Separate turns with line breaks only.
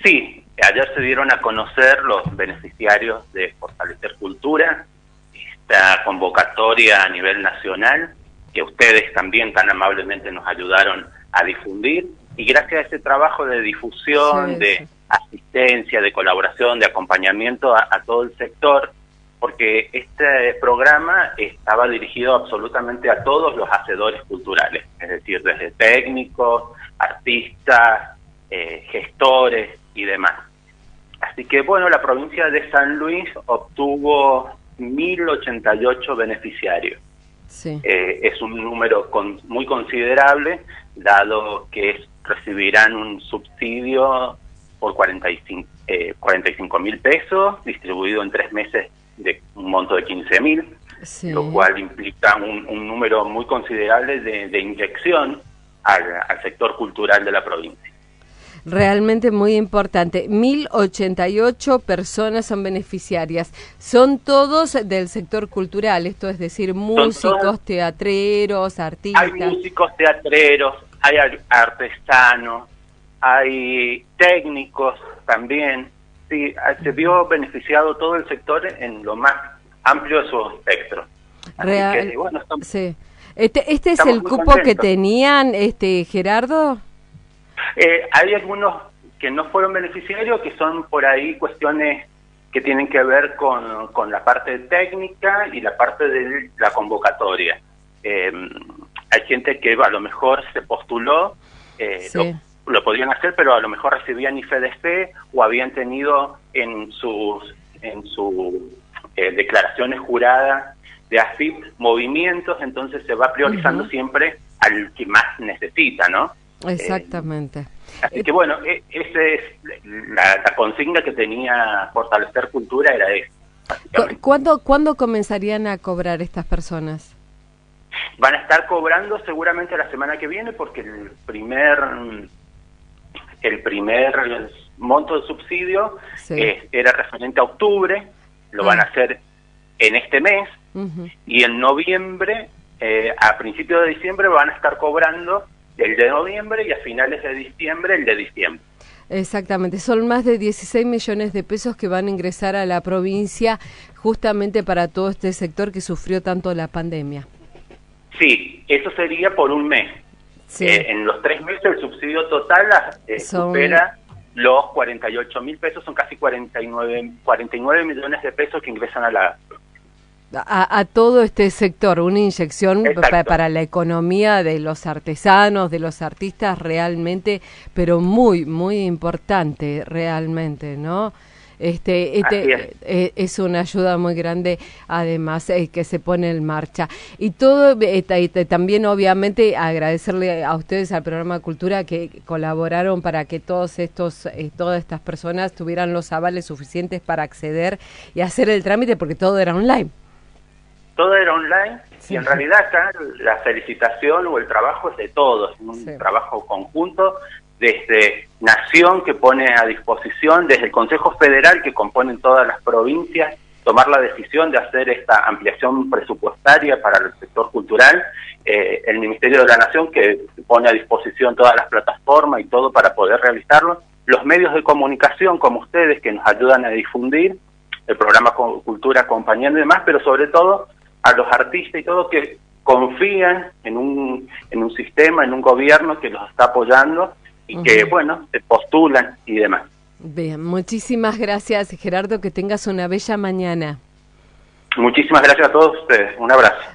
Sí, ayer se dieron a conocer los beneficiarios de Fortalecer Cultura, esta convocatoria a nivel nacional, que ustedes también tan amablemente nos ayudaron a difundir, y gracias a ese trabajo de difusión, de asistencia, de colaboración, de acompañamiento a todo el sector, porque este programa estaba dirigido absolutamente a todos los hacedores culturales, es decir, desde técnicos, artistas, gestores y demás. Así que bueno, la provincia de San Luis obtuvo 1.088 beneficiarios.
Sí.
Es un número muy considerable, dado que recibirán un subsidio por 45.000 pesos, distribuido en 3 meses de un monto de 15.000,
sí,
lo cual implica un número muy considerable de inyección al sector cultural de la provincia.
Realmente muy importante. 1.088 personas son beneficiarias. Son todos del sector cultural, esto es decir, músicos, teatreros, artistas.
Hay músicos, teatreros, hay artesanos, hay técnicos también. Sí, se vio beneficiado todo el sector en lo más amplio de su espectro.
Real,
que, bueno,
sí. Este es el cupo contentos que tenían, Gerardo.
Hay algunos que no fueron beneficiarios, que son por ahí cuestiones que tienen que ver con la parte técnica y la parte de la convocatoria. Hay gente que a lo mejor se postuló,
sí,
lo podían hacer, pero a lo mejor recibían IFEDC o habían tenido en sus declaraciones juradas de AFIP movimientos, entonces se va priorizando siempre al que más necesita, ¿no?
Exactamente.
Así que bueno, esa es la consigna que tenía Fortalecer Cultura, era eso.
¿Cuándo comenzarían a cobrar estas personas?
Van a estar cobrando seguramente la semana que viene, porque el primer monto de subsidio era referente a octubre, lo van a hacer en este mes, y en noviembre, a principios de diciembre van a estar cobrando el de noviembre y a finales de diciembre el de diciembre.
Exactamente, son más de 16 millones de pesos que van a ingresar a la provincia justamente para todo este sector que sufrió tanto la pandemia.
Sí, eso sería por un mes.
Sí.
En los 3 meses el subsidio total supera los 48.000 pesos, son casi 49 millones de pesos que ingresan a
todo este sector, una inyección para la economía de los artesanos, de los artistas realmente, pero muy, muy importante realmente, ¿no? Es una ayuda muy grande, además, que se pone en marcha. Y todo, también obviamente agradecerle a ustedes, al programa Cultura, que colaboraron para que todas estas personas tuvieran los avales suficientes para acceder y hacer el trámite, porque todo era online.
Todo era online, y en realidad acá la felicitación o el trabajo es de todos, un trabajo conjunto, desde Nación, que pone a disposición, desde el Consejo Federal, que componen todas las provincias, tomar la decisión de hacer esta ampliación presupuestaria para el sector cultural, el Ministerio de la Nación, que pone a disposición todas las plataformas y todo para poder realizarlo, los medios de comunicación como ustedes, que nos ayudan a difundir el programa Cultura acompañando y demás, pero sobre todo a los artistas y todo, que confían en un sistema, en un gobierno que los está apoyando y que, bueno, se postulan y demás.
Bien, muchísimas gracias, Gerardo, que tengas una bella mañana.
Muchísimas gracias a todos ustedes, un abrazo.